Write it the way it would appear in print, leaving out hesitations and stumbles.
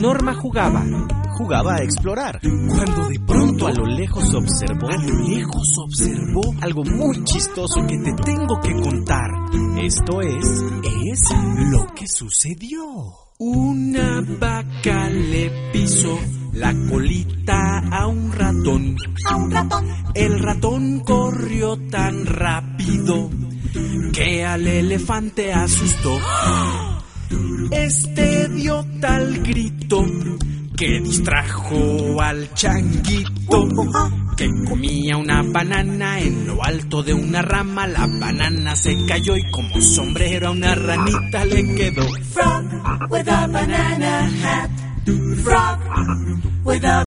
Norma jugaba a explorar, cuando de pronto a lo lejos observó algo muy chistoso que te tengo que contar. Esto es lo que sucedió. Una vaca le pisó la colita a un ratón. El ratón corrió tan rápido que al elefante asustó. Este dio tal grito que distrajo al changuito, que comía una banana en lo alto de una rama. La banana se cayó y como sombrero a una ranita le quedó. Frog with a banana hat. Frog with a